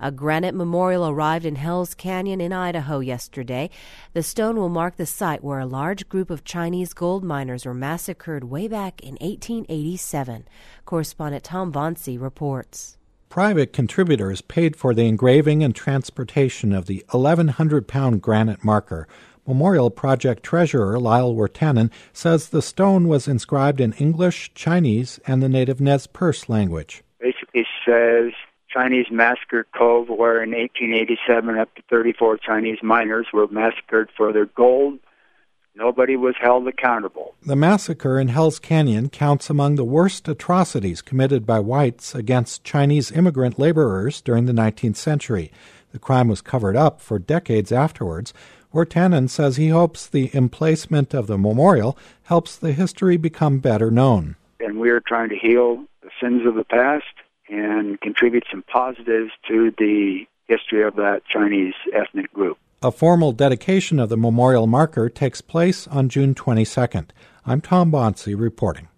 A granite memorial arrived in Hells Canyon in Idaho yesterday. The stone will mark the site where a large group of Chinese gold miners were massacred way back in 1887. Correspondent Tom Vauncey reports. Private contributors paid for the engraving and transportation of the 1,100-pound granite marker. Memorial Project treasurer Lyle Wirtanen says the stone was inscribed in English, Chinese, and the native Nez Perce language. Basically says Chinese massacred Cove, where in 1887 up to 34 Chinese miners were massacred for their gold. Nobody was held accountable. The massacre in Hells Canyon counts among the worst atrocities committed by whites against Chinese immigrant laborers during the 19th century. The crime was covered up for decades afterwards. Wirtanen says he hopes the emplacement of the memorial helps the history become better known. And we are trying to heal the sins of the past and contribute some positives to the history of that Chinese ethnic group. A formal dedication of the memorial marker takes place on June 22nd. I'm Tom Vauncey reporting.